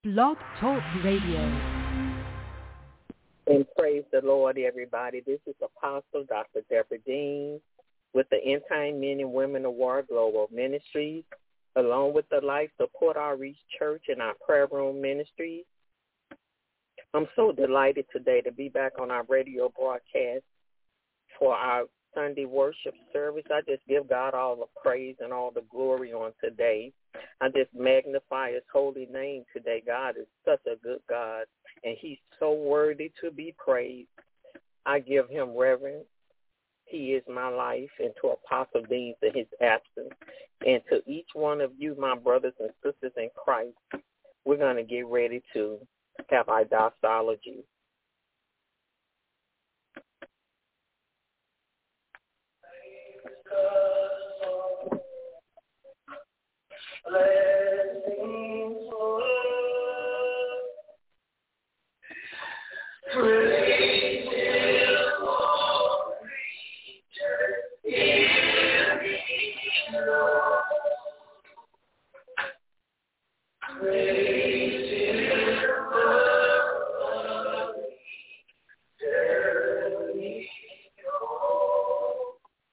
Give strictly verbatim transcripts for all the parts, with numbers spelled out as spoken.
Blog Talk Radio. And praise the Lord, everybody. This is Apostle Doctor Deborah Dean with the End Time Men and Women of War Global Ministries, along with the Life Support Outreach Church and our prayer room ministries. I'm so delighted today to be back on our radio broadcast for our Sunday worship service. I just give God all the praise and all the glory on today. I just magnify his holy name today. God is such a good God, and he's so worthy to be praised. I give him reverence. He is my life, and to Apostle Dean in his absence, and to each one of you, my brothers and sisters in Christ. We're going to get ready to have our doxology. Blessings, praise him, Lord, hear me, Lord. Praise him, Lord, hear me, Lord.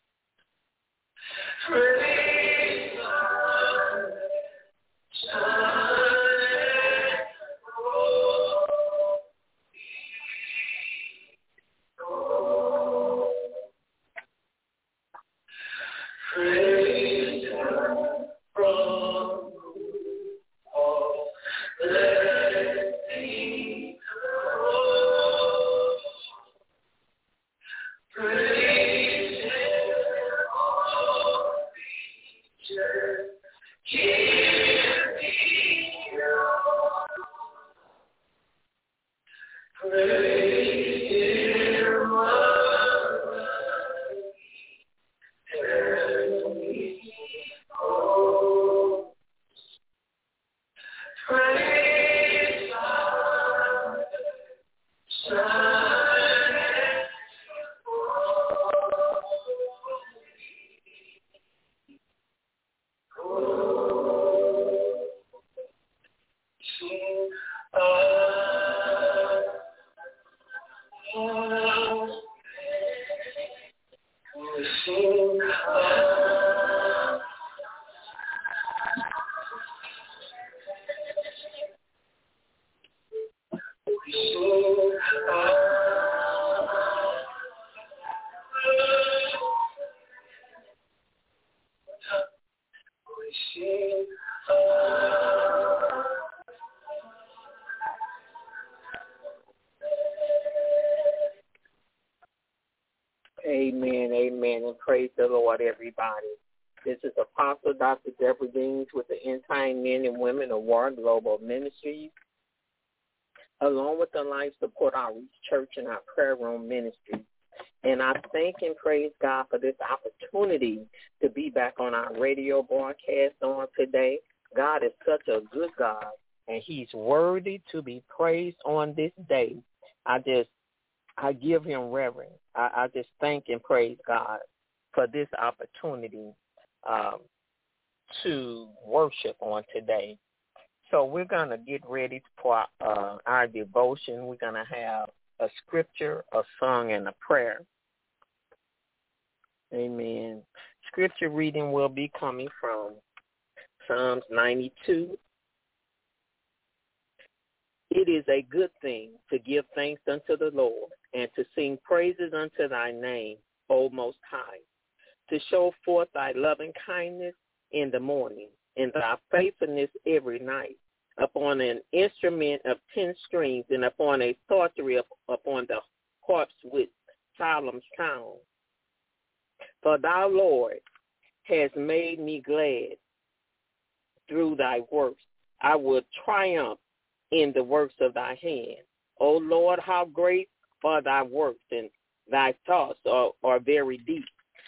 Praise God, shine oh, praise God from all blessings, oh, praise Him, all creatures, hear me, Lord. Praise Him, hear me, oh, praise God, shine oh, sing ah, ah, sing ah, sing ah, we sing ah. Amen, amen, and praise the Lord, everybody. This is Apostle Doctor Deborah Dean with the End Time Men and Women of War Global Ministries, along with the Life Support Outreach Church and our prayer room ministry. And I thank and praise God for this opportunity to be back on our radio broadcast on today. God is such a good God, and he's worthy to be praised on this day. I just, I give him reverence. I, I just thank and praise God for this opportunity um, to worship on today. So we're going to get ready for uh, our devotion. We're going to have a scripture, a song, and a prayer. Amen. Scripture reading will be coming from Psalms ninety-two. It is a good thing to give thanks unto the Lord and to sing praises unto thy name, O Most High, to show forth thy loving kindness in the morning and thy faithfulness every night, upon an instrument of ten strings and upon a psaltery upon the harps with solemn sound. For thou, Lord, hast made me glad through thy works. I will triumph in the works of thy hand. O Lord, how great are thy works, and thy thoughts are, are very deep.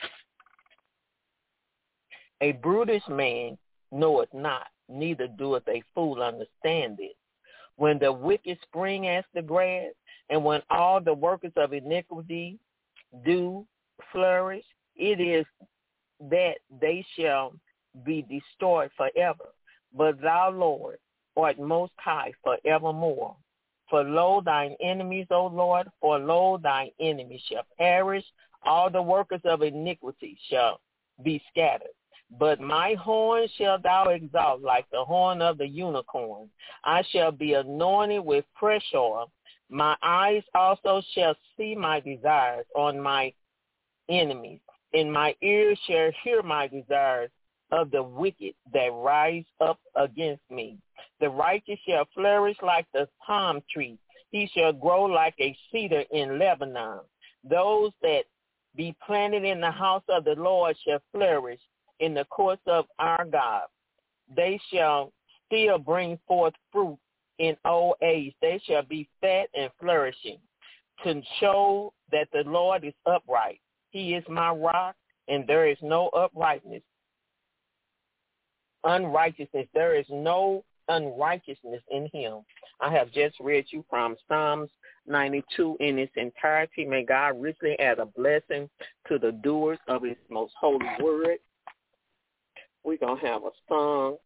A brutish man knoweth not, neither doeth a fool understand it. When the wicked spring as the grass, and when all the workers of iniquity do flourish, it is that they shall be destroyed forever. But thou, Lord, art most high forevermore. For lo, thine enemies, O Lord, for lo, thine enemies shall perish. All the workers of iniquity shall be scattered. But my horn shalt thou exalt like the horn of the unicorn. I shall be anointed with fresh oil. My eyes also shall see my desires on my enemies, and my ears shall hear my desires of the wicked that rise up against me. The righteous shall flourish like the palm tree. He shall grow like a cedar in Lebanon. Those that be planted in the house of the Lord shall flourish in the courts of our God. They shall still bring forth fruit in old age. They shall be fat and flourishing, to show that the Lord is upright. He is my rock, and there is no uprightness. Unrighteousness, there is no unrighteousness in him. I have just read you from Psalms ninety-two in its entirety. May God richly add a blessing to the doers of his most holy word. We're going to have a song.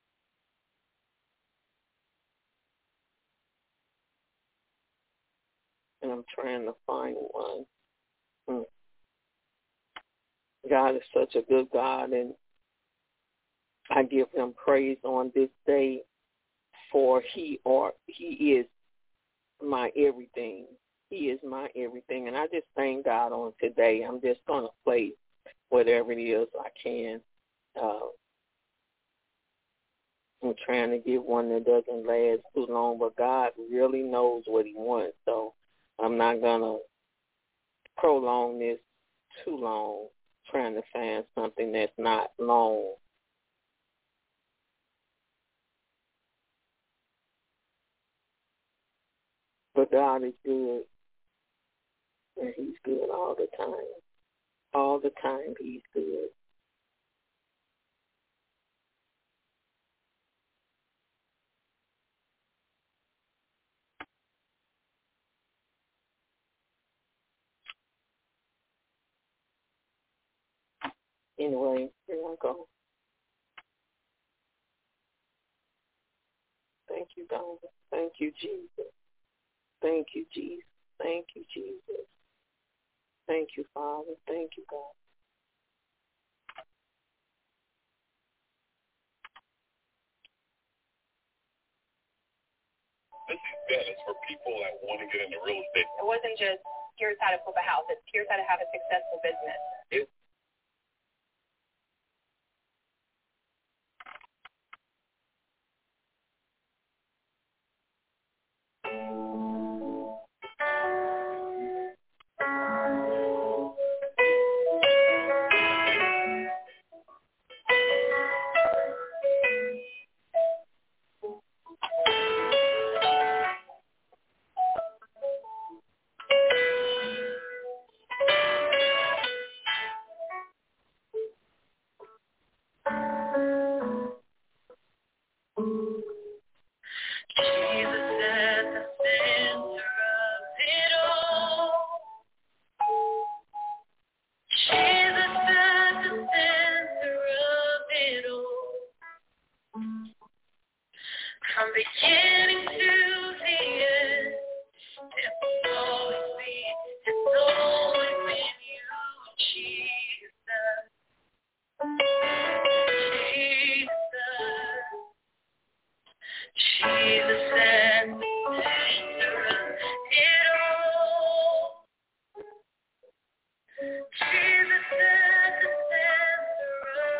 And I'm trying to find one. Hmm. God is such a good God, and I give him praise on this day, for he or he is my everything. He is my everything. And I just thank God on today. I'm just going to play whatever it is I can. Uh, I'm trying to get one that doesn't last too long, but God really knows what he wants. So I'm not going to prolong this too long, trying to find something that's not long. But God is good, and he's good all the time. All the time he's good. Anyway, here I go. Thank you, God. Thank you, Jesus. Thank you, Jesus. Thank you, Jesus. Thank you, Father. Thank you, God. This event is for people that want to get into real estate. It wasn't just, here's how to flip a house. It's here's how to have a successful business. It,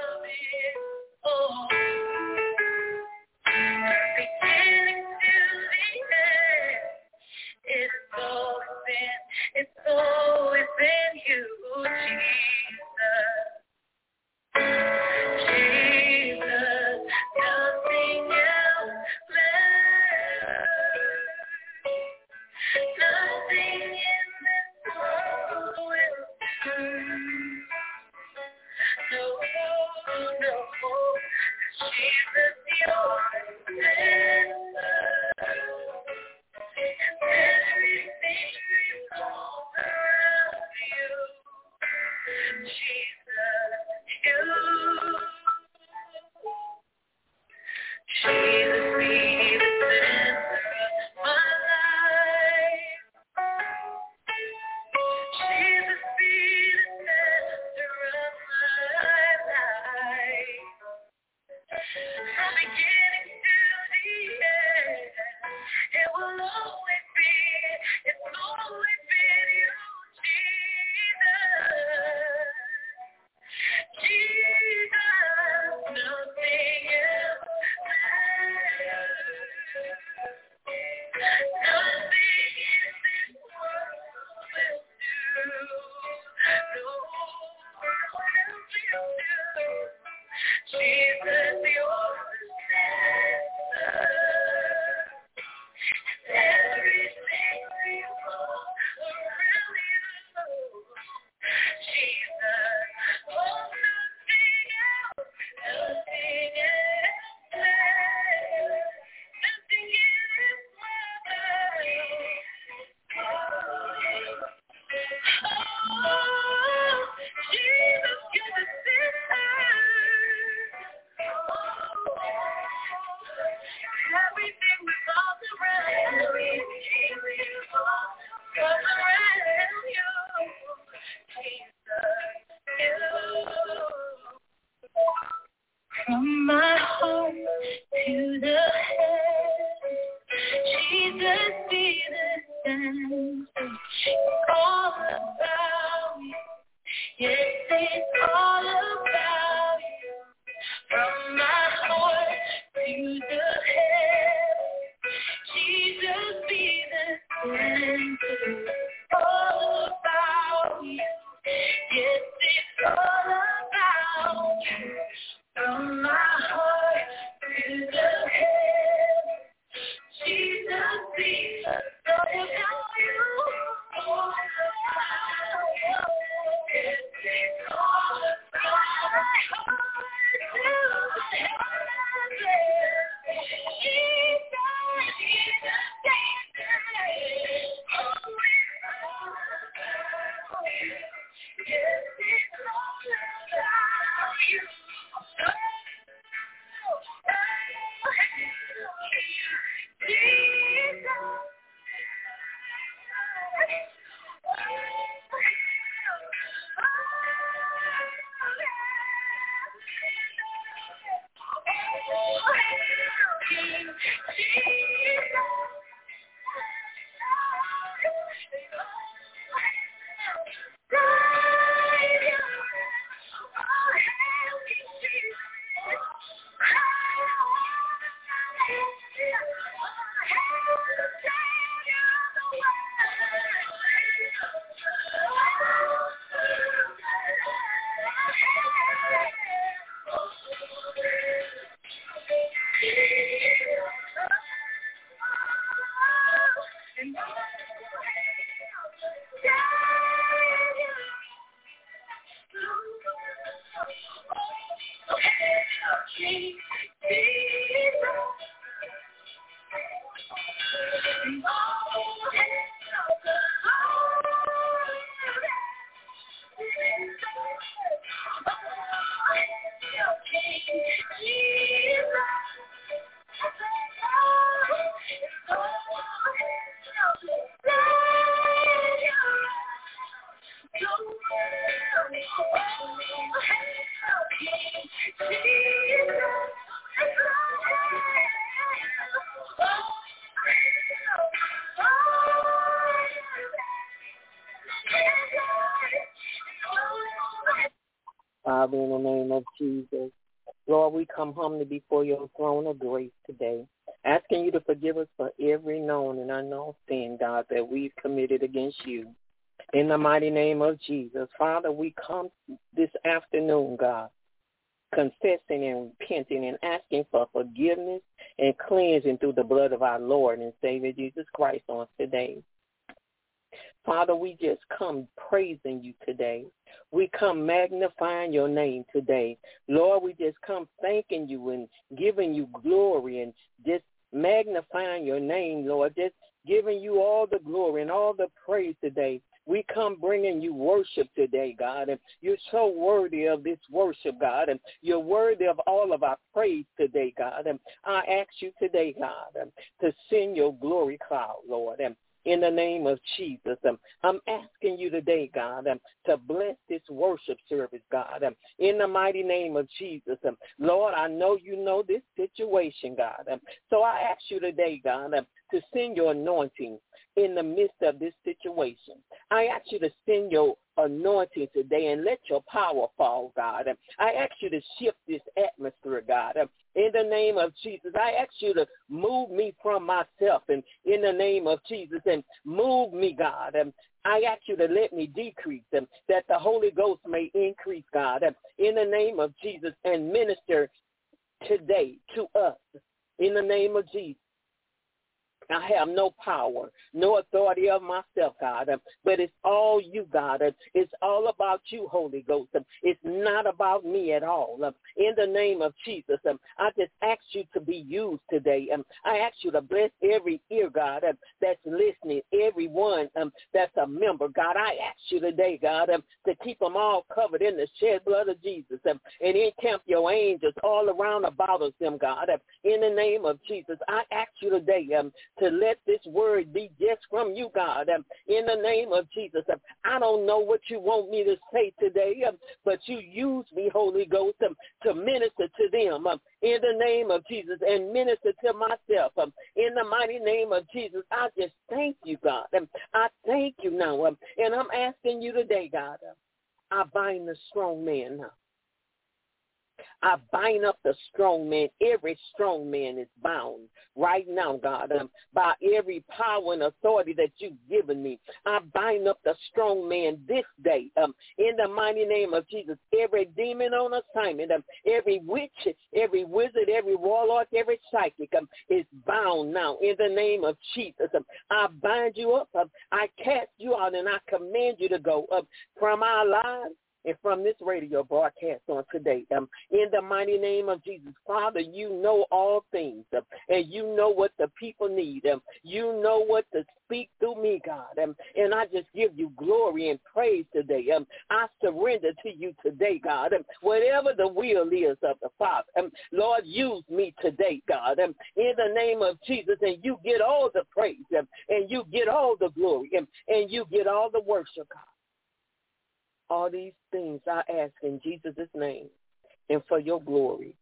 Beginning to the circumstances. It's all about you. Yes, it's all about you. From my heart to the heavens, Jesus be the center. All about you. Yes, it's all about you. From my heart to the heavens, Jesus be the center. All about you. Yes, it's all about my heart to the heavens, Jesus, Jesus, Jesus. Yes, it's all about you. Father, in the name of Jesus, Lord, we come humbly before your throne of grace today, asking you to forgive us for every known and unknown sin, God, that we've committed against you. In the mighty name of Jesus, Father, we come this afternoon, God, confessing and repenting and asking for forgiveness and cleansing through the blood of our Lord and Savior Jesus Christ on today. Father, we just come praising you today. We come magnifying your name today. Lord, we just come thanking you and giving you glory and just magnifying your name, Lord, just giving you all the glory and all the praise today. We come bringing you worship today, God, and you're so worthy of this worship, God, and you're worthy of all of our praise today, God. And I ask you today, God, to send your glory cloud, Lord, and in the name of Jesus, um, I'm asking you today, God, um, to bless this worship service, God, um, in the mighty name of Jesus. Um, Lord, I know you know this situation, God, um, so I ask you today, God, um, to send your anointing in the midst of this situation. I ask you to send your anointing today and let your power fall, God. Um, I ask you to shift this atmosphere, God. Um, in the name of Jesus, I ask you to move me from myself, and in the name of Jesus, and move me, God. And I ask you to let me decrease, and that the Holy Ghost may increase, God. And in the name of Jesus, and minister today to us, in the name of Jesus. I have no power, no authority of myself, God, but it's all you, God. It's all about you, Holy Ghost. It's not about me at all. In the name of Jesus, I just ask you to be used today. I ask you to bless every ear, God, that's listening, everyone that's a member. God, I ask you today, God, to keep them all covered in the shed blood of Jesus, and encamp your angels all around about us, them, God. In the name of Jesus, I ask you today to let this word be just from you, God, um, in the name of Jesus. Um, I don't know what you want me to say today, um, but you use me, Holy Ghost, um, to minister to them um, in the name of Jesus and minister to myself um, in the mighty name of Jesus. I just thank you, God. Um, I thank you now, um, and I'm asking you today, God, um, I bind the strong man now. I bind up the strong man. Every strong man is bound right now, God, um, by every power and authority that you've given me. I bind up the strong man this day um, in the mighty name of Jesus. Every demon on assignment, um, every witch, every wizard, every warlock, every psychic um, is bound now in the name of Jesus. Um, I bind you up. Um, I cast you out, and I command you to go up from our lives and from this radio broadcast on today. Um, in the mighty name of Jesus, Father, you know all things, um, and you know what the people need. Um, you know what to speak through me, God. Um, and I just give you glory and praise today. Um, I surrender to you today, God. Um, whatever the will is of the Father, um, Lord, use me today, God. Um, in the name of Jesus, and you get all the praise, um, and you get all the glory, um, and you get all the worship, God. All these things I ask in Jesus' name and for your glory.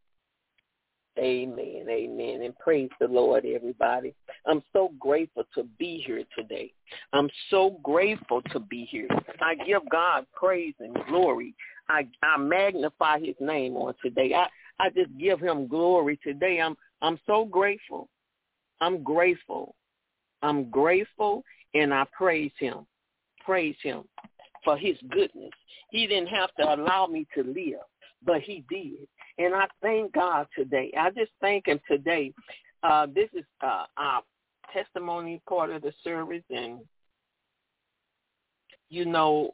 Amen, amen, and praise the Lord, everybody. I'm so grateful to be here today. I'm so grateful to be here. I give God praise and glory. I, I magnify his name on today. I, I just give him glory today. I'm I'm so grateful. I'm grateful. I'm grateful, and I praise him. Praise him for his goodness. He didn't have to allow me to live, but he did. And I thank God today. I just thank him today. Uh, this is uh, our testimony part of the service. And, you know,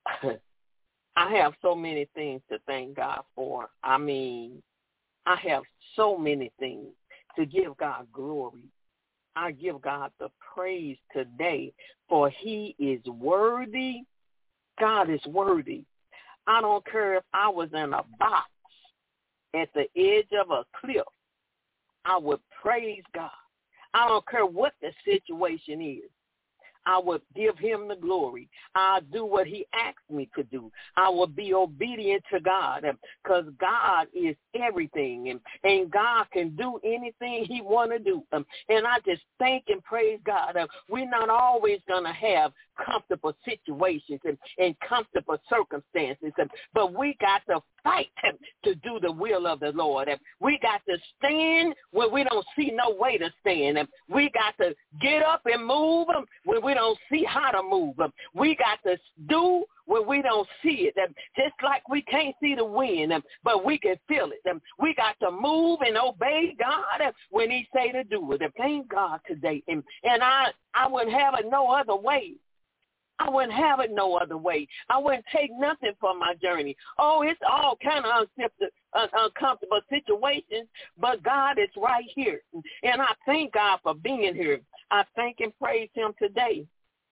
I have so many things to thank God for. I mean, I have so many things to give God glory. I give God the praise today, for he is worthy. God is worthy. I don't care if I was in a box at the edge of a cliff. I would praise God. I don't care what the situation is. I would give him the glory. I'll do what he asked me to do. I will be obedient to God, because God is everything, and, and God can do anything he want to do. Um, and I just thank and praise God. Uh, we're not always going to have comfortable situations and, and comfortable circumstances, um, but we got to fight um, to do the will of the Lord. Um, we got to stand when we don't see no way to stand. Um, we got to get up and move um, when we don't see how to move. Um, we got to do when we don't see it. Um, just like we can't see the wind, um, but we can feel it. Um, we got to move and obey God um, when he say to do it. Um, thank God today. And, and I, I wouldn't have it no other way. I wouldn't have it no other way. I wouldn't take nothing for my journey. Oh, it's all kind of uncomfortable situations, but God is right here. And I thank God for being here. I thank and praise him today.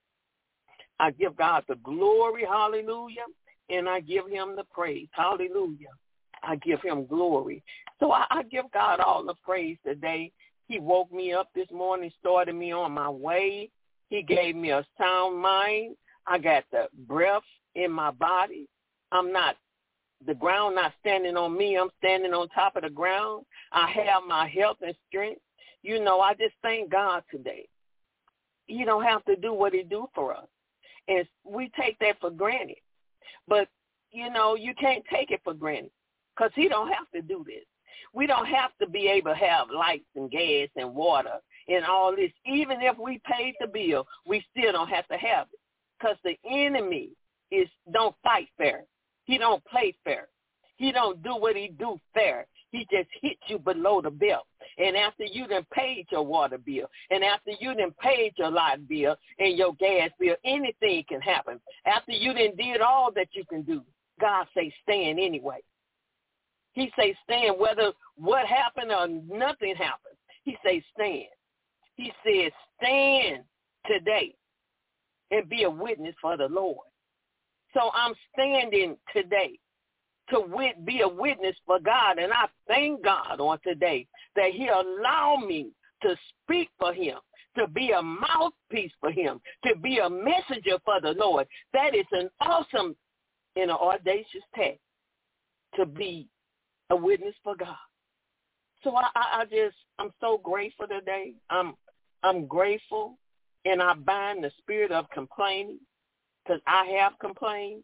I give God the glory, hallelujah, and I give him the praise, hallelujah. I give him glory. So I, I give God all the praise today. He woke me up this morning, started me on my way. He gave me a sound mind. I got the breath in my body. I'm not, the ground not standing on me. I'm standing on top of the ground. I have my health and strength. You know, I just thank God today. He don't have to do what he do for us. And we take that for granted. But, you know, you can't take it for granted, because he don't have to do this. We don't have to be able to have lights and gas and water and all this. Even if we paid the bill, we still don't have to have it, because the enemy is don't fight fair. He don't play fair. He don't do what he do fair. He just hit you below the belt. And after you done paid your water bill, and after you done paid your light bill and your gas bill, anything can happen. After you done did all that you can do, God say stand anyway. He say stand whether what happened or nothing happened. He say stand. He says stand today and be a witness for the Lord. So I'm standing today to wit- be a witness for God, and I thank God on today that he allowed me to speak for him, to be a mouthpiece for him, to be a messenger for the Lord. That is an awesome and an audacious task, to be a witness for God. So I, I, I just, I'm so grateful today. I'm, I'm grateful, and I bind the spirit of complaining, because I have complained.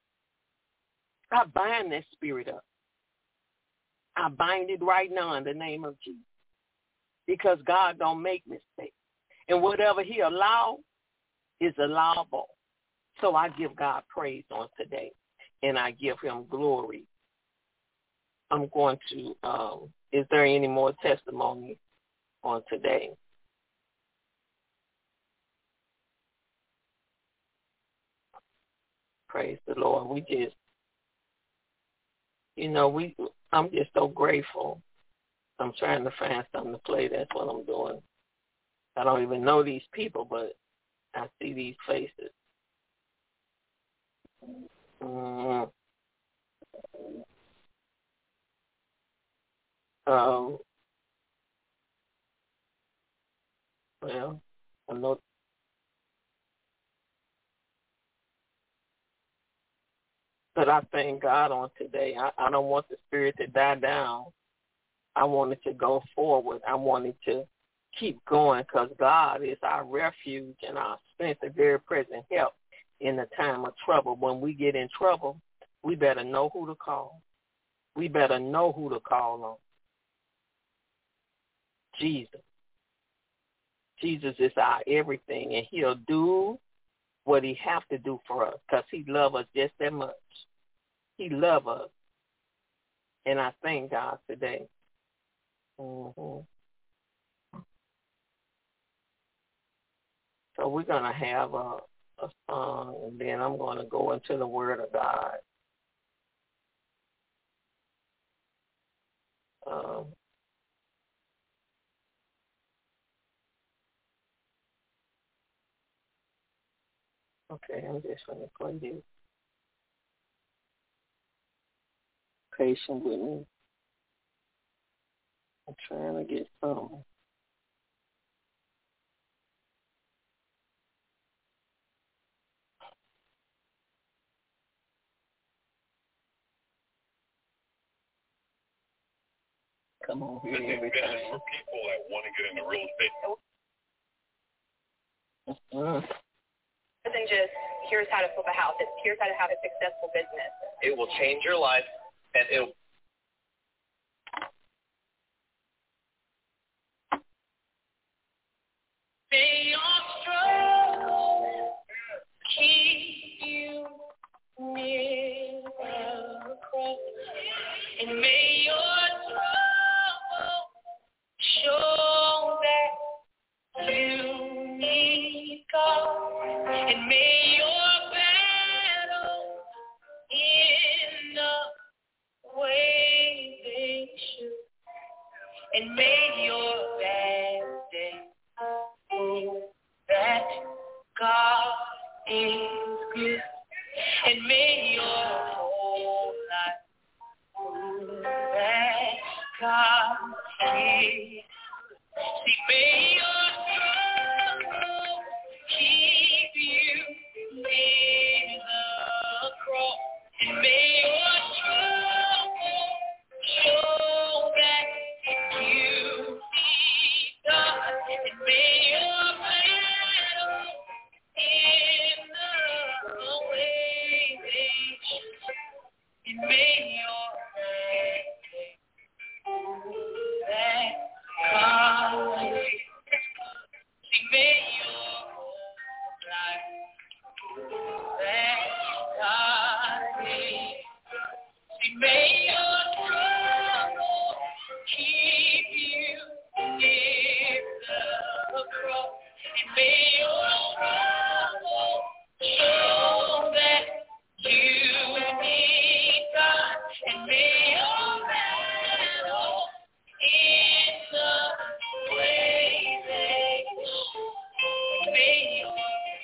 I bind that spirit up. I bind it right now in the name of Jesus, because God don't make mistakes. And whatever he allows is allowable. So I give God praise on today, and I give him glory. I'm going to, um, is there any more testimony on today? Praise the Lord. We just, you know, we, I'm just so grateful. I'm trying to find something to play. That's what I'm doing. I don't even know these people, but I see these faces. Mm. Um, well, I know. But I thank God on today. I, I don't want the spirit to die down. I want it to go forward. I want it to keep going, because God is our refuge and our strength, a very present help in the time of trouble. When we get in trouble, we better know who to call. We better know who to call on. Jesus. Jesus is our everything, and he'll do what he have to do for us, because he loves us just that much. He loves us. And I thank God today. Mm-hmm. So we're going to have a, a song, and then I'm going to go into the Word of God. Um, okay, I'm just going to play this. Patient with me. I'm trying to get something. Come on here every time. For people that want to get into real estate. Mm-hmm. It isn't just here's how to flip a house. It's here's how to have a successful business. It will change your life, and it will. May your struggle keep you near the cross, and may your trouble show that you need God, and may your battle end up the way they should, and may your bad day that God is good, and may your whole life prove that God is. See, may your struggle keep you near the cross, and may your trouble show that you need God, and may your battle end the way they should, and may your that God is. See, may your life that God is. See, may your trouble keep you near the cross, and may your trouble show that you need God, and may your battle in the way they should, may your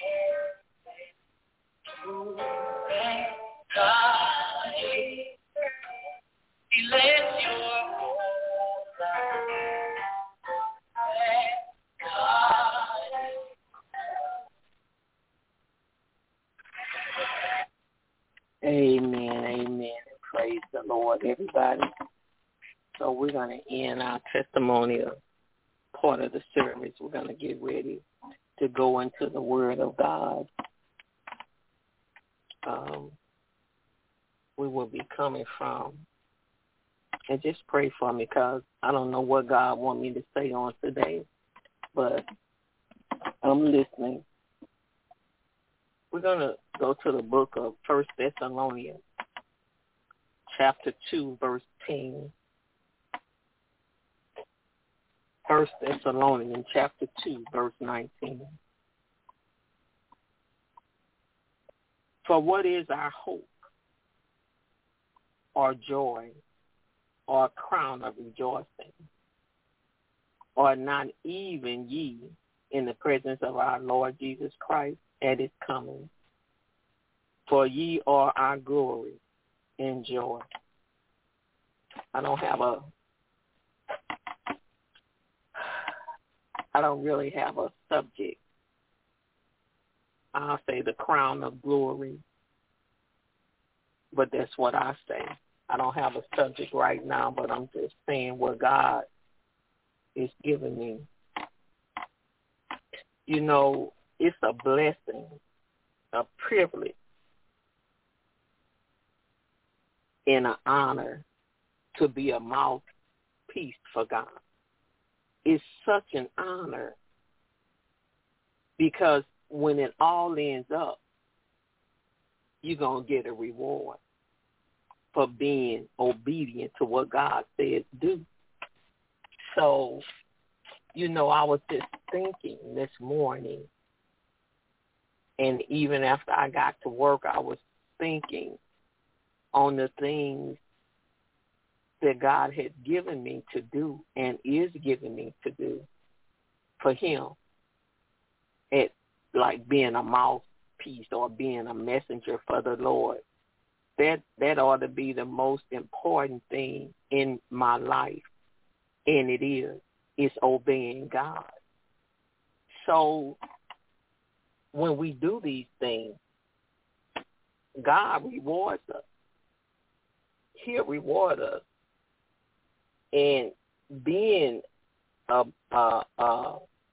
prove that God is. He lets your whole life that God the Lord, everybody. So we're going to end our testimonial part of the service. We're going to get ready to go into the Word of God. Um, we will be coming from. And just pray for me because I don't know what God wants me to say on today, but I'm listening. We're going to go to the book of First Thessalonians, chapter two, verse ten. First Thessalonians, chapter two, verse nineteen. For what is our hope or joy or a crown of rejoicing, or not even ye in the presence of our Lord Jesus Christ at his coming? For ye are our glory and joy. I don't have a, I don't really have a subject. I'll say the crown of glory, but that's what I say. I don't have a subject right now, but I'm just saying what God is giving me. You know, it's a blessing, a privilege, and an honor to be a mouthpiece for God. It's such an honor because when it all ends up, you're going to get a reward for being obedient to what God says do. So, you know, I was just thinking this morning, and even after I got to work, I was thinking on the things that God had given me to do and is giving me to do for him. It like being a mouthpiece or being a messenger for the Lord. That that ought to be the most important thing in my life, and it is. It's obeying God. So when we do these things, God rewards us. He'll reward us. And being a, a, a,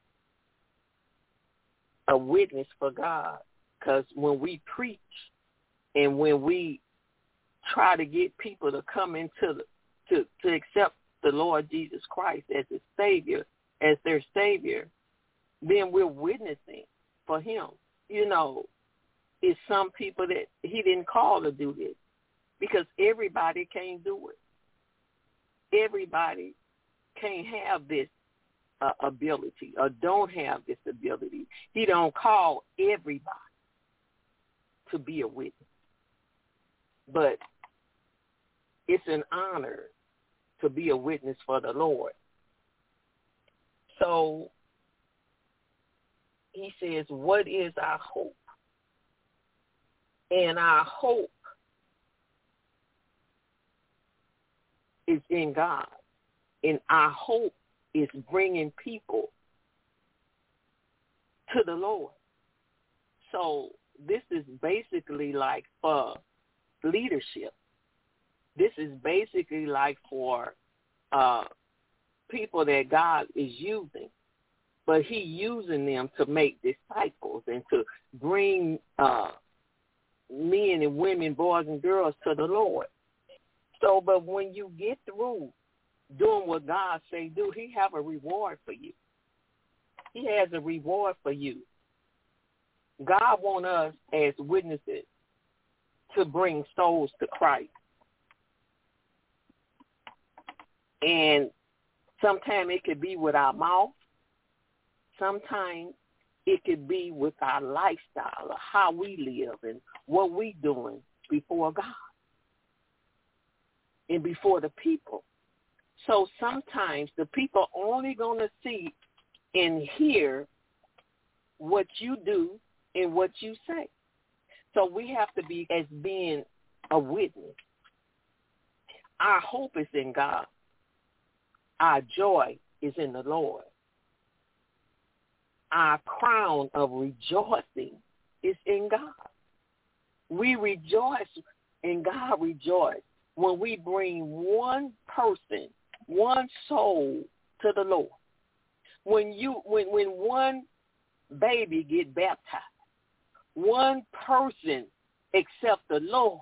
a witness for God, because when we preach and when we try to get people to come into the, to, to accept the Lord Jesus Christ as his Savior, as their Savior, then we're witnessing for him. You know, it's some people that he didn't call to do this because everybody can't do it. Everybody can't have this uh, ability or don't have this ability. He don't call everybody to be a witness. But it's an honor to be a witness for the Lord. So he says, what is our hope? And our hope is in God. And our hope is bringing people to the Lord. So this is basically like for leadership. This is basically like for uh, people that God is using, but he using them to make disciples and to bring uh, men and women, boys and girls to the Lord. So, but when you get through doing what God say do, he have a reward for you. He has a reward for you. God want us as witnesses to bring souls to Christ. And sometimes it could be with our mouth. Sometimes it could be with our lifestyle or how we live and what we doing before God and before the people. So sometimes the people only going to see and hear what you do and what you say. So we have to be as being a witness. Our hope is in God. Our joy is in the Lord. Our crown of rejoicing is in God. We rejoice and God rejoice when we bring one person, one soul to the Lord. When you when when one baby get baptized, one person accept the Lord,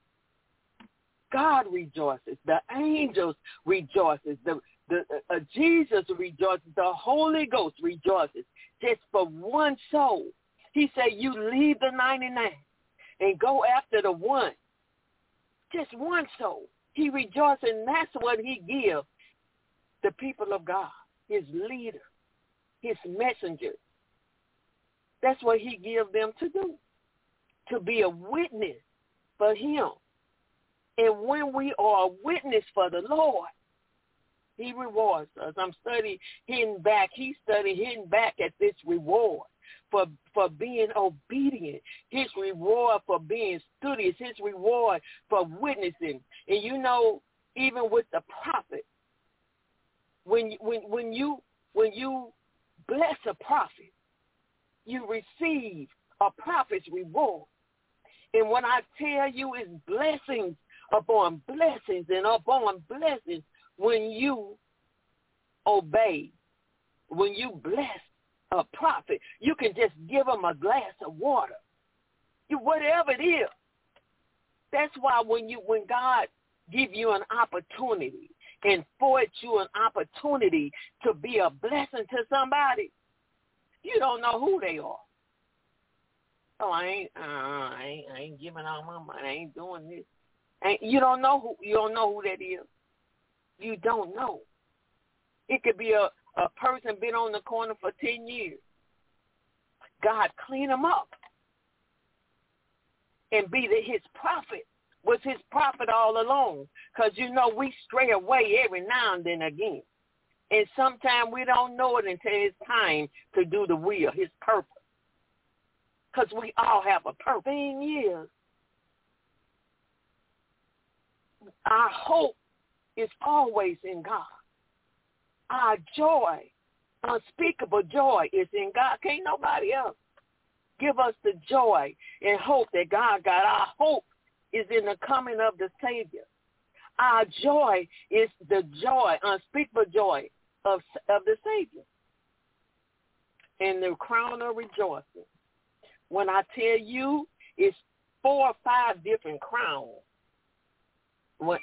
God rejoices, the angels rejoices, the, the uh, Jesus rejoices, the Holy Ghost rejoices just for one soul. He said, you leave the ninety-nine and go after the one. Just one soul. He rejoices, and that's what he gives the people of God, his leader, his messengers. That's what he gives them to do, to be a witness for him. And when we are a witness for the Lord, he rewards us. I'm studying hidden back. He studied hidden back at this reward for for being obedient, his reward for being studious, his reward for witnessing. And you know, even with the prophet, when when when you when you bless a prophet, you receive a prophet's reward. And when I tell you, it's blessings upon blessings and upon blessings when you obey, when you bless a prophet. You can just give them a glass of water, you, whatever it is. That's why when you when God give you an opportunity and affords you an opportunity to be a blessing to somebody, you don't know who they are. Oh, I ain't, uh, I ain't, I ain't giving out my money. I ain't doing this. And you don't know who, you don't know who that is. You don't know. It could be a, a person been on the corner for ten years. God clean them up and be the, his prophet. Was his prophet all along? Because, you know, we stray away every now and then again. And sometimes we don't know it until it's time to do the will, his purpose. Because we all have a purpose. The thing is, our hope is always in God. Our joy, unspeakable joy, is in God. Can't nobody else give us the joy and hope that God got. Our hope is in the coming of the Savior. Our joy is the joy, unspeakable joy of, of the Savior. And the crown of rejoicing. When I tell you, it's four or five different crowns. When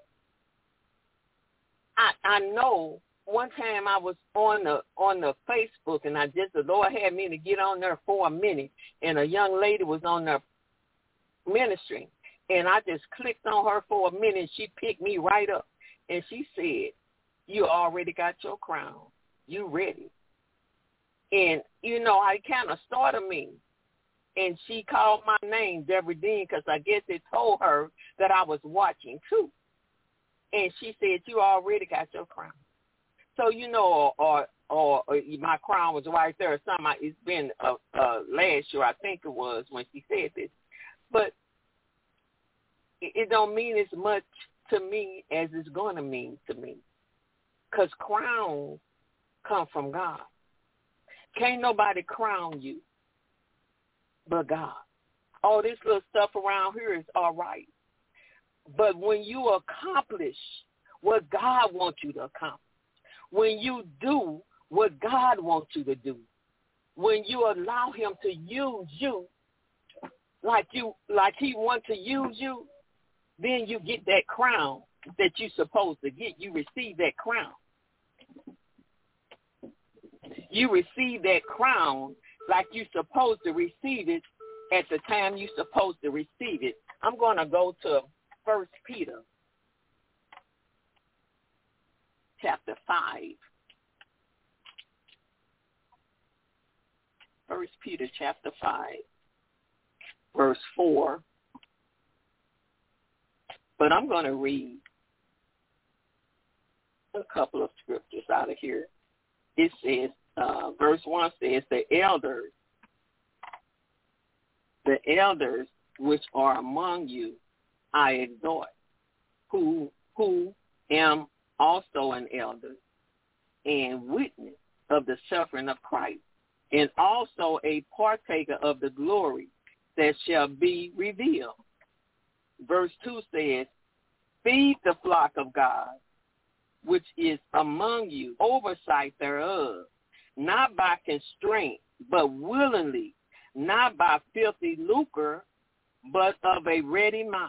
I I know one time I was on the on the Facebook, and I just the Lord had me to get on there for a minute, and a young lady was on there ministering, and I just clicked on her for a minute, and she picked me right up, and she said, "You already got your crown. You ready?" And you know, I kind of startled me. And she called my name, Deborah Dean, because I guess it told her that I was watching too. And she said, "You already got your crown." So, you know, or or, or my crown was right there or something. It's been uh, uh, last year, I think it was, when she said this. But it, it don't mean as much to me as it's going to mean to me. Because crowns come from God. Can't nobody crown you but God. All this little stuff around here is all right. But when you accomplish what God wants you to accomplish, when you do what God wants you to do, when you allow him to use you like you like he wants to use you, then you get that crown that you're supposed to get. You receive that crown. You receive that crown like you're supposed to receive it at the time you're supposed to receive it. I'm going to go to First Peter chapter five. First Peter chapter five, verse four. But I'm going to read a couple of scriptures out of here. It says, Uh, verse one says, the elders, the elders which are among you, I exhort, who who am also an elder and witness of the suffering of Christ, and also a partaker of the glory that shall be revealed. Verse two says, feed the flock of God, which is among you, oversight thereof, not by constraint, but willingly, not by filthy lucre, but of a ready mind.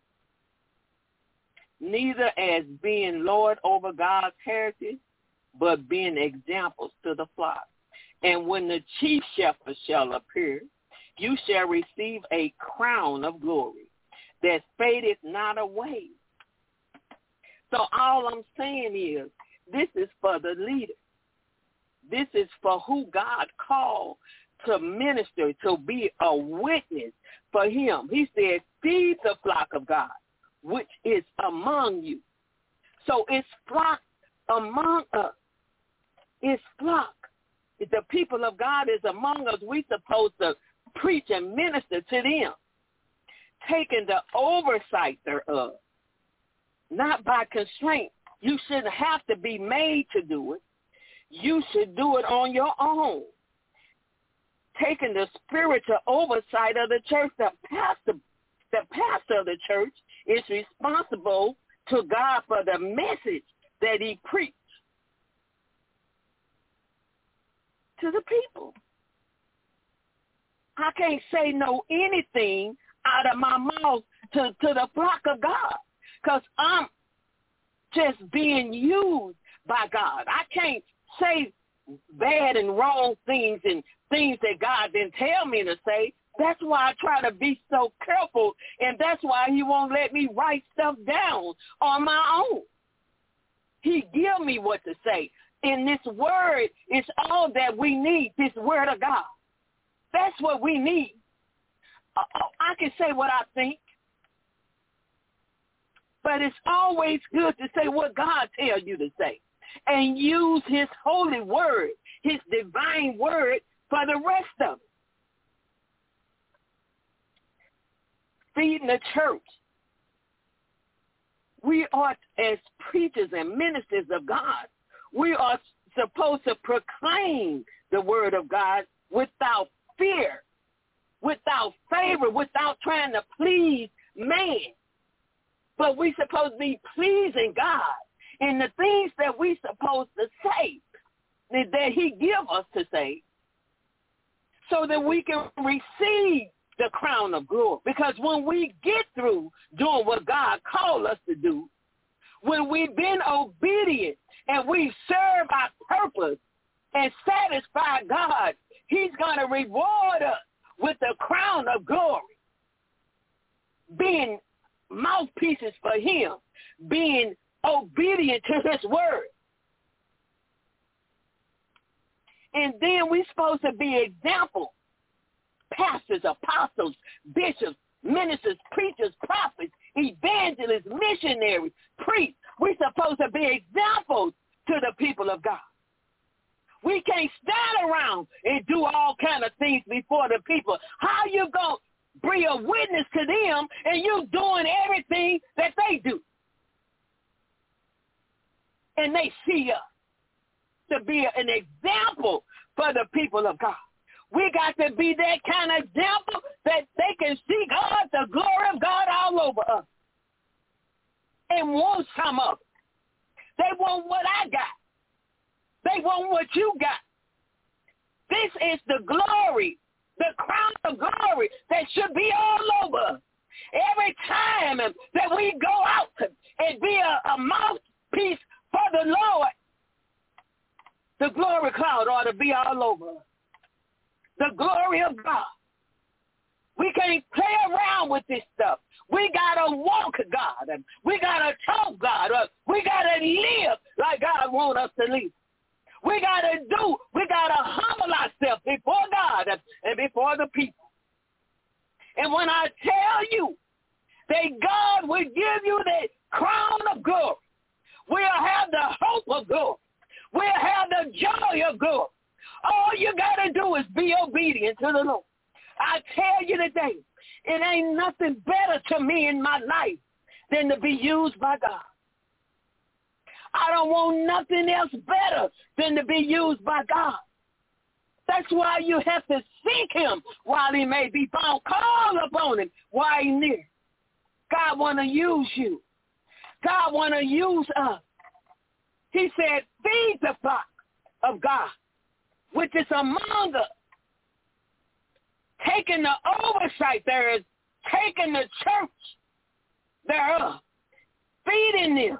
Neither as being Lord over God's heritage, but being examples to the flock. And when the chief shepherd shall appear, you shall receive a crown of glory that fadeth not away. So all I'm saying is, this is for the leader. This is for who God called to minister, to be a witness for him. He said, feed the flock of God, which is among you. So it's flock among us. It's flock. If the people of God is among us, we're supposed to preach and minister to them, taking the oversight thereof, not by constraint. You shouldn't have to be made to do it. You should do it on your own, taking the spiritual oversight of the church. The pastor, the pastor of the church is responsible to God for the message that he preached to the people. I can't say no anything out of my mouth to, to the flock of God because I'm just being used by God. I can't say bad and wrong things and things that God didn't tell me to say. That's why I try to be so careful, and that's why he won't let me write stuff down on my own. He give me what to say. And this word is all that we need, this word of God. That's what we need. I can say what I think, but it's always good to say what God tells you to say and use his holy word, his divine word for the rest of it. Feeding the church. We are, as preachers and ministers of God, we are supposed to proclaim the word of God without fear, without favor, without trying to please man. But we're supposed to be pleasing God in the things that we're supposed to say, that he give us to say, so that we can receive the crown of glory. Because when we get through doing what God called us to do, when we've been obedient and we serve our purpose and satisfy God, he's going to reward us with the crown of glory, being mouthpieces for him, being obedient to his word. And then we're supposed to be examples, pastors, apostles, bishops, ministers, preachers, prophets, evangelists, missionaries, priests. We're supposed to be examples to the people of God. We can't stand around and do all kind of things before the people. How you going to bring a witness to them and you doing everything that they do? And they see us to be an example for the people of God. We got to be that kind of example that they can see God, the glory of God all over us. And want some of it. They want what I got. They want what you got. This is the glory, the crown of glory that should be all over us. Every time that we go out and be a, a mouthpiece for the Lord, the glory cloud ought to be all over us. The glory of God. We can't play around with this stuff. We got to walk God. And we got to talk God. We got to live like God wants us to live. We got to do, we got to humble ourselves before God and before the people. And when I tell you that God will give you the crown of glory, we'll have the hope of glory. We'll have the joy of glory. All you got to do is be obedient to the Lord. I tell you today, it ain't nothing better to me in my life than to be used by God. I don't want nothing else better than to be used by God. That's why you have to seek him while he may be found. Call upon him while he's near. God want to use you. God want to use us. He said, feed the flock of God, which is among us. Taking the oversight there is taking the church thereof, feeding them,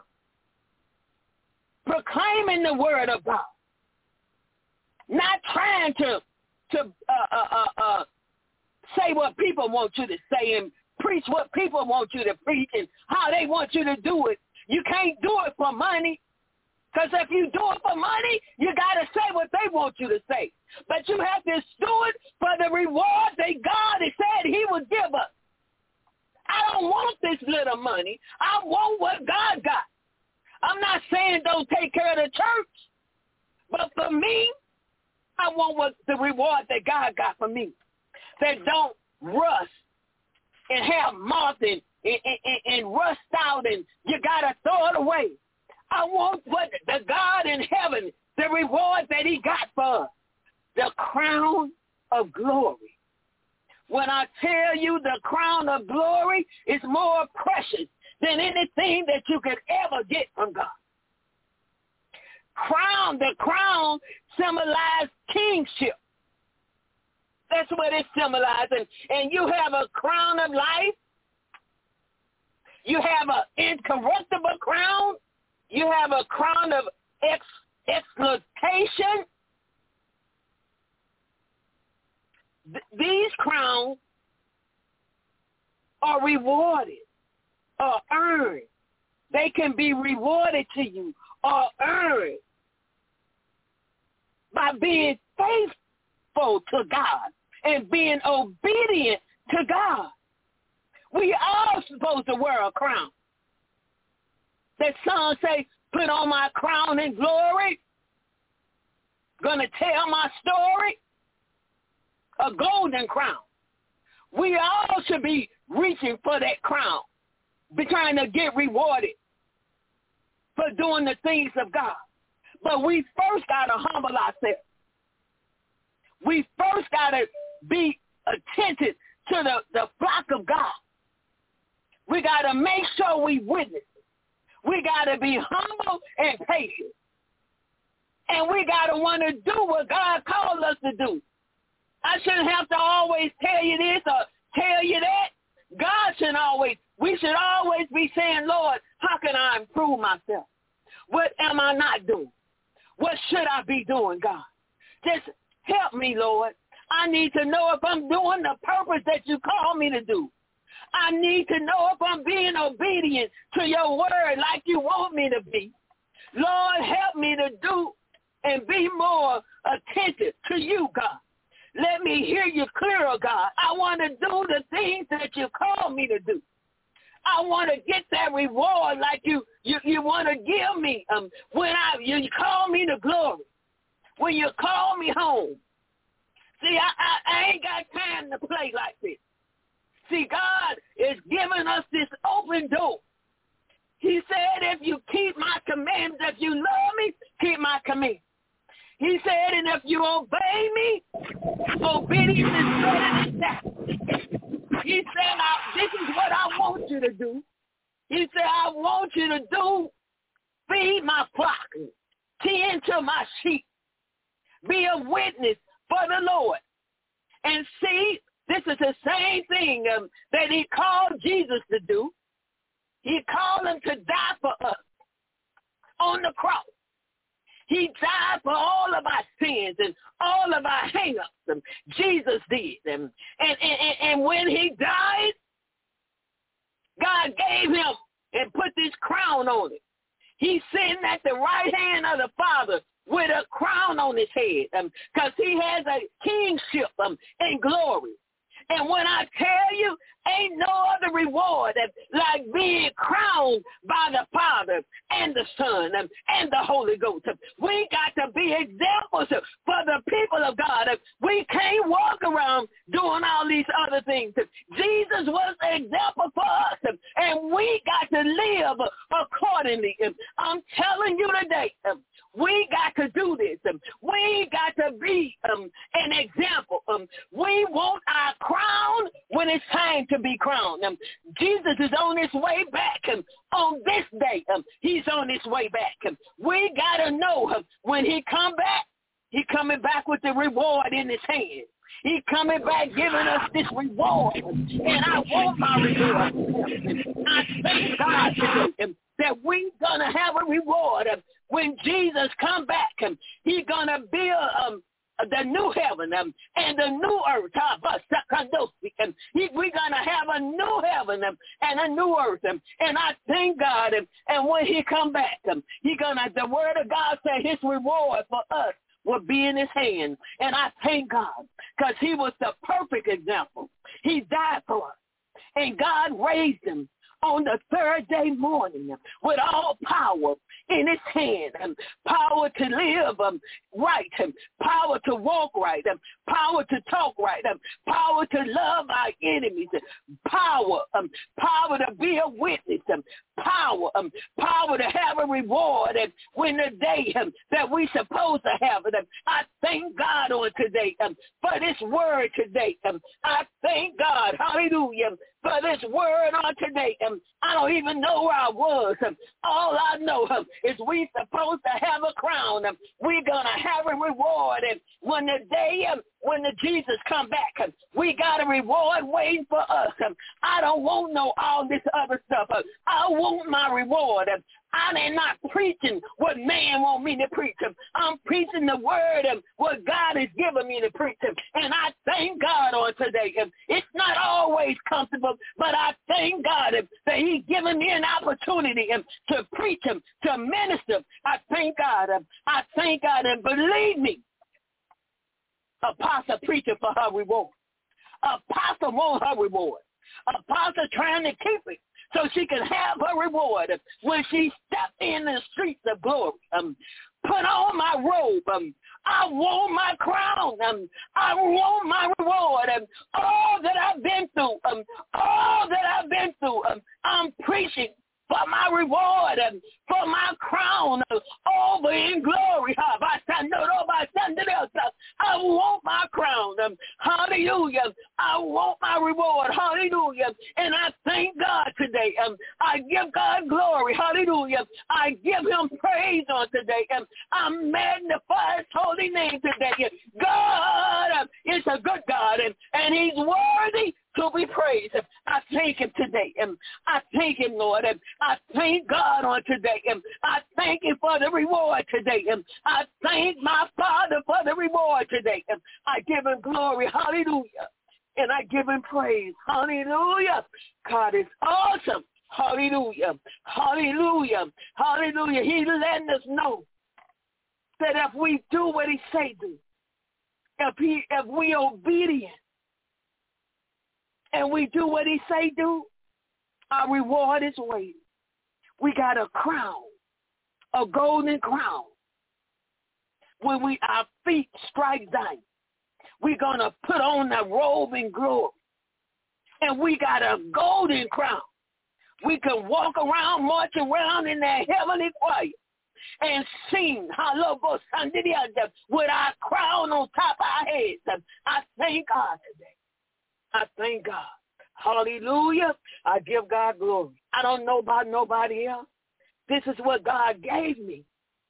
proclaiming the word of God, not trying to to uh, uh, uh, uh, say what people want you to say and preach what people want you to preach and how they want you to do it. You can't do it for money, because if you do it for money, you got to say what they want you to say. But you have to do it for the reward that God has said he would give us. I don't want this little money. I want what God got. I'm not saying don't take care of the church, but for me, I want what the reward that God got for me. That don't rust and have moth and, and, and, and rust out and you got to throw it away. I want what the God in heaven, the reward that he got for us, the crown of glory. When I tell you the crown of glory is more precious than anything that you could ever get from God. Crown, the crown symbolizes kingship. That's what it symbolizes. And, and you have a crown of life. You have an incorruptible crown. You have a crown of ex, exploitation. Th- these crowns are rewarded or earned. They can be rewarded to you or earned by being faithful to God and being obedient to God. We all supposed to wear a crown. That song say, put on my crown in glory. Gonna tell my story. A golden crown. We all should be reaching for that crown. Be trying to get rewarded for doing the things of God. But we first got to humble ourselves. We first got to be attentive to the, the flock of God. We got to make sure we witness. We got to be humble and patient. And we got to want to do what God called us to do. I shouldn't have to always tell you this or tell you that. God should always, we should always be saying, Lord, how can I improve myself? What am I not doing? What should I be doing, God? Just help me, Lord. I need to know if I'm doing the purpose that you call me to do. I need to know if I'm being obedient to your word like you want me to be. Lord, help me to do and be more attentive to you, God. Let me hear you clearer, God. I want to do the things that you call me to do. I want to get that reward like you you, you want to give me um, when I you call me to glory, when you call me home. See, I, I, I ain't got time to play like this. See, God is giving us this open door. He said, if you keep my commands, if you love me, keep my commands. He said, and if you obey me, obedience is better than that. He said, I, this is what I want you to do. He said, I want you to do, feed my flock, tend to my sheep, be a witness for the Lord. And see, this is the same thing um, that he called Jesus to do. He called him to die for us on the cross. He died for all of our sins and all of our hang-ups. And Jesus did. And, and, and, and when he died, God gave him and put this crown on it. He's sitting at the right hand of the Father with a crown on his head because um, he has a kingship um, in glory. And when I tell you, ain't no other reward like being crowned by the Father and the Son and the Holy Ghost. We got to be examples for the people of God. We can't walk around doing all these other things. Jesus was an example for us, and we got to live accordingly. I'm telling you today, We got to do this. Um, we got to be um, an example. Um, we want our crown when it's time to be crowned. Um, Jesus is on his way back. Um, on this day, um, he's on his way back. Um, we got to know um, when he come back, he coming back with the reward in his hand. He coming back giving us this reward. And I want my reward. I thank God today that we going to have a reward. When Jesus come back, he's going to build um, the new heaven um, and the new earth. Um, he, we're going to have a new heaven um, and a new earth. Um, and I thank God. Um, and when he come back, um, he gonna, the word of God said his reward for us will be in his hand. And I thank God because he was the perfect example. He died for us. And God raised him on the third day morning with all power in his hand, and power to live um, right, and power to walk right, and power to talk right, and power to love our enemies, and power, um, power to be a witness, and power, um, power to have a reward, and when the day um, that we supposed to have it. Um, I thank God on today um, for this word today. Um, I thank God, hallelujah, for this word on today. Um, I don't even know where I was. Um, all I know um, is we supposed to have a crown. Um, we're going to have a reward. And when the day, um, when the Jesus come back, um, we got a reward waiting for us. Um, I don't want no all this other stuff. Um, I want my reward. Um, I am not preaching what man want me to preach. Um, I'm preaching the word of what God has given me to preach. Um, and I thank God on today. Um, it's not always comfortable, but I thank God um, that he's given me an opportunity um, to preach him, to minister. I thank God. Um, I thank God. And believe me, Apostle preaching for her reward. Apostle wants her reward. Apostle trying to keep it so she can have her reward when she stepped in the streets of glory. Um, put on my robe. Um, I want my crown. Um, I want my reward. Um, all that I've been through, um, all that I've been through, um, I'm preaching for my reward and for my crown uh, over in glory. I want my crown. Um, hallelujah. I want my reward. Hallelujah. And I thank God today. Um, I give God glory. Hallelujah. I give him praise on today. Um, I magnify his holy name today. God uh, is a good God, and, and he's worthy to be praised. I thank him today. And I thank him, Lord. And I thank God on today. And I thank him for the reward today. And I thank my Father for the reward today. And I give him glory. Hallelujah. And I give him praise. Hallelujah. God is awesome. Hallelujah. Hallelujah. Hallelujah. He's letting us know that if we do what he say do, if he if we obedient, and we do what he say do, our reward is waiting. We got a crown, a golden crown. When we our feet strike down, we're going to put on the robe in glory. And we got a golden crown. We can walk around, march around in that heavenly choir and sing, with our crown on top of our heads. I thank God today. I thank God. Hallelujah. I give God glory. I don't know about nobody else. This is what God gave me.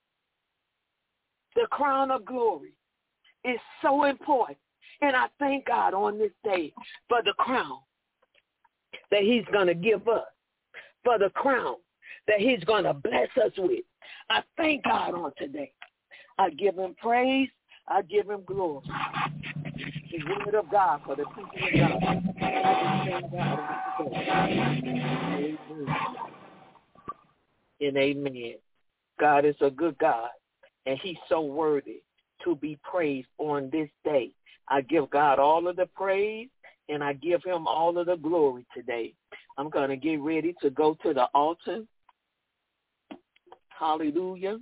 The crown of glory is so important. And I thank God on this day for the crown that he's going to give us, for the crown that he's going to bless us with. I thank God on today. I give him praise. I give him glory. The word of God for the people of God. I just thank God. Amen. And amen. God is a good God, and he's so worthy to be praised on this day. I give God all of the praise, and I give him all of the glory today. I'm going to get ready to go to the altar. Hallelujah.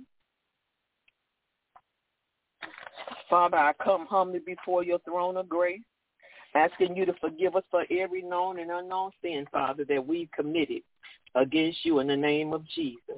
Father, I come humbly before your throne of grace, asking you to forgive us for every known and unknown sin, Father, that we've committed against you in the name of Jesus.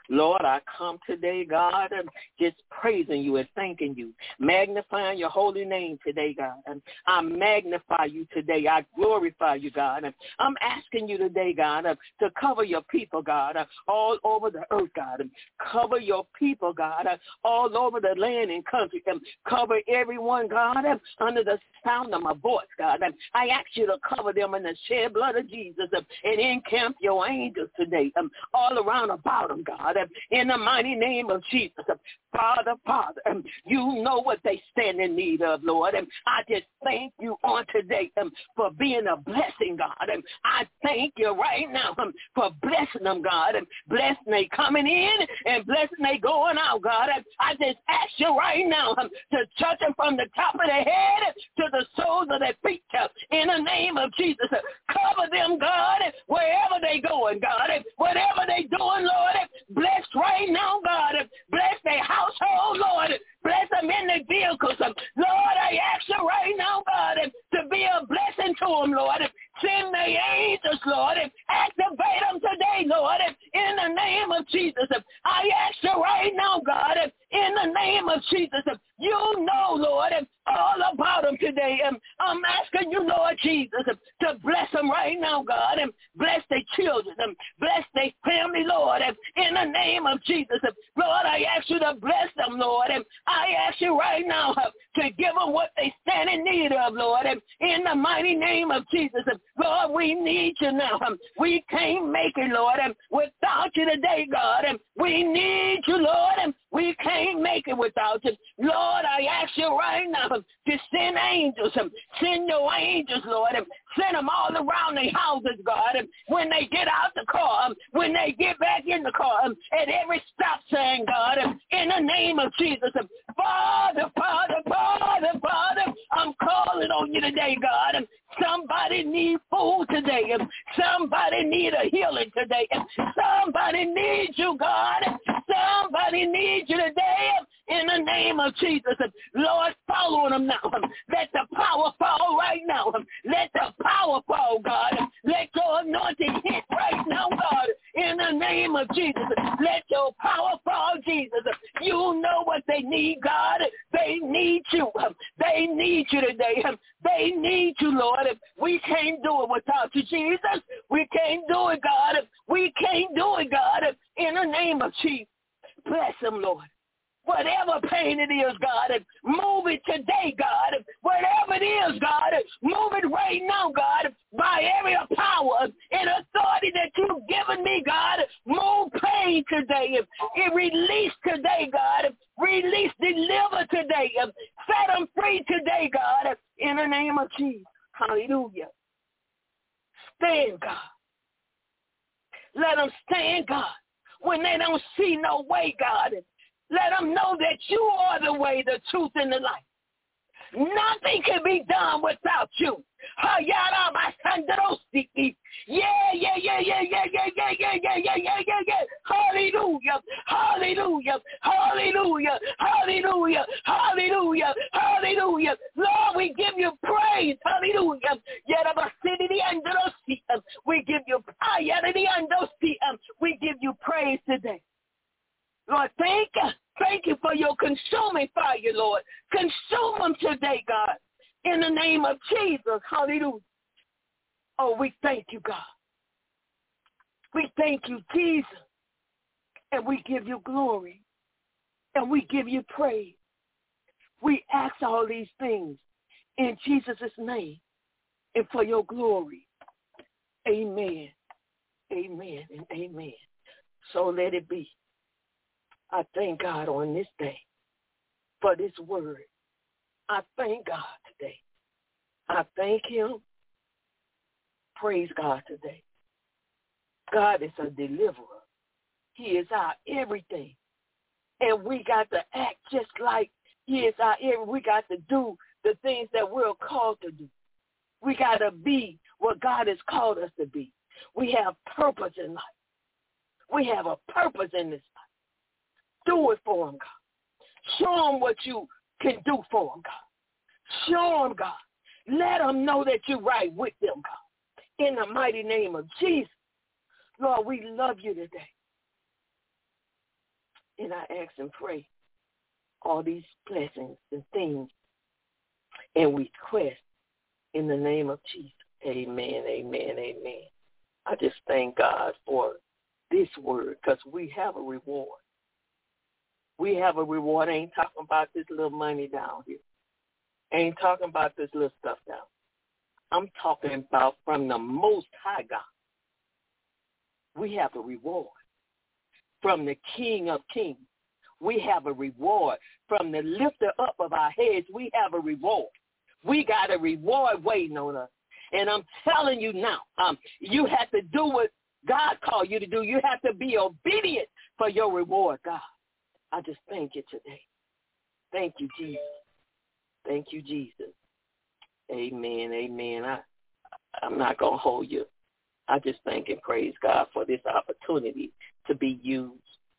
Lord, I come today, God, and just praising you and thanking you, magnifying your holy name today, God. And I magnify you today. I glorify you, God. And I'm asking you today, God, uh, to cover your people, God, uh, all over the earth, God. And cover your people, God, uh, all over the land and country. And cover everyone, God, uh, under the sound of my voice, God. And I ask you to cover them in the shed blood of Jesus uh, and encamp your angels today um, all around about them, God. Uh, in the mighty name of Jesus. Uh, Father, Father, um, you know what they stand in need of, Lord. And I just thank you on today um, for being a blessing, God. And I thank you right now um, for blessing them, God. And blessing they coming in and blessing they going out, God. And I just ask you right now um, to touch them from the top of their head to the soles of their feet. Uh, in the name of Jesus, uh, cover them, God, wherever they going, God. And whatever they doing, Lord, bless right now, God. Bless their household, Lord. Bless them in their vehicles. Lord, I ask you right now, God, to be a blessing to them, Lord. Send the angels, Lord. Activate them today, Lord, in the name of Jesus. I ask you right now, God, in the name of Jesus. You know, Lord, all about them today. I'm asking you, Lord Jesus, to bless them right now, God, and bless their children, and bless their family, Lord, in the name of Jesus. Lord, I ask you to bless them, Lord, and I ask you right now to give them what they stand in need of, Lord, in the mighty name of Jesus. Lord, we need you now. We can't make it, Lord, without you today, God. We need you, Lord. We can't make it without you. Lord, I ask you right now to send angels. Send your angels, Lord. Send them all around their houses, God. When they get out the car, when they get back in the car, at every stop sign, God, in the name of Jesus. Father, Father, Father, Father, I'm calling on you today, God. Somebody need food today. Somebody need a healing today. Somebody needs you, God. Somebody needs you today. In the name of Jesus. Lord, follow them now. Let the power fall right now. Let the power fall, God. Let your anointing hit right now, God. In the name of Jesus. Let your power fall, Jesus. You know what they need, God. They need you. They need you today. They need you, Lord. We can't do it without you, Jesus. We can't do it, God. We can't do it, God. In the name of Jesus. Bless them, Lord. Whatever pain it is, God, move it today, God. Whatever it is, God, move it right now, God, by every power and authority that you've given me, God. Move pain today. It release today, God. Release, deliver today. Set them free today, God, in the name of Jesus. Hallelujah. Stand, God. Let them stand, God, when they don't see no way, God. Let them know that you are the way, the truth, and the life. Nothing can be done without you. Yeah, yeah, yeah, yeah, yeah, yeah, yeah, yeah, yeah, yeah, yeah, yeah, yeah. Hallelujah, hallelujah, hallelujah, hallelujah, hallelujah, hallelujah. Lord, we give you praise. Hallelujah. We give you we give you praise today. Lord, thank you. Thank you for your consuming fire, Lord. Consume them today, God, in the name of Jesus. Hallelujah. Oh, we thank you, God. We thank you, Jesus. And we give you glory. And we give you praise. We ask all these things in Jesus' name and for your glory. Amen. Amen and amen. So let it be. I thank God on this day for this word. I thank God today. I thank him. Praise God today. God is a deliverer. He is our everything. And we got to act just like he is our everything. We got to do the things that we're called to do. We got to be what God has called us to be. We have purpose in life. We have a purpose in this life. Do it for them, God. Show them what you can do for them, God. Show them, God. Let them know that you're right with them, God. In the mighty name of Jesus. Lord, we love you today. And I ask and pray all these blessings and things and request in the name of Jesus. Amen, amen, amen. I just thank God for this word because we have a reward. We have a reward. I ain't talking about this little money down here. I ain't talking about this little stuff down. I'm talking about from the Most High God. We have a reward. From the King of Kings, we have a reward. From the lifter up of our heads, we have a reward. We got a reward waiting on us. And I'm telling you now, um, you have to do what God called you to do. You have to be obedient for your reward, God. I just thank you today. Thank you, Jesus. Thank you, Jesus. Amen, amen. I, I'm not going to hold you. I just thank and praise God for this opportunity to be used.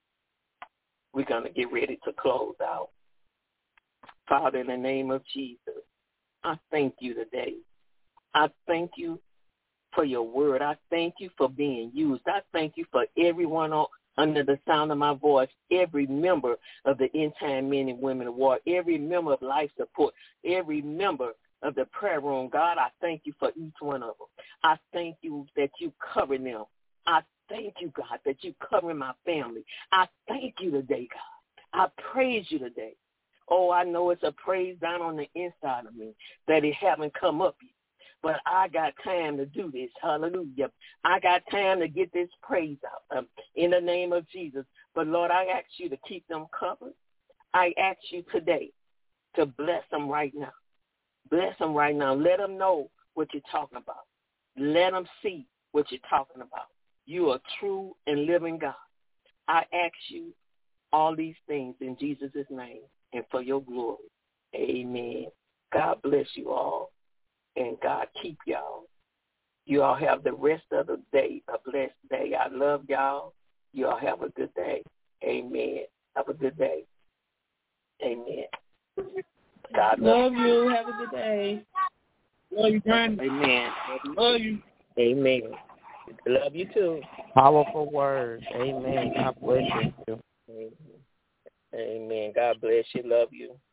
We're going to get ready to close out. Father, in the name of Jesus, I thank you today. I thank you for your word. I thank you for being used. I thank you for everyone on, under the sound of my voice, every member of the End Time Men and Women of War, every member of Life Support, every member of the prayer room. God, I thank you for each one of them. I thank you that you cover them. I thank you, God, that you cover my family. I thank you today, God. I praise you today. Oh, I know it's a praise down on the inside of me that it haven't come up yet. But I got time to do this. Hallelujah. I got time to get this praise out um, in the name of Jesus. But, Lord, I ask you to keep them covered. I ask you today to bless them right now. Bless them right now. Let them know what you're talking about. Let them see what you're talking about. You are true and living God. I ask you all these things in Jesus' name and for your glory. Amen. God bless you all. And God keep y'all. You all have the rest of the day, a blessed day. I love y'all. You all have a good day. Amen. Have a good day. Amen. God love you. Have a good day. Love you, friend. Amen. Love you. Amen. Love you too. Powerful word. Amen. God bless you. Amen. God bless you. Love you.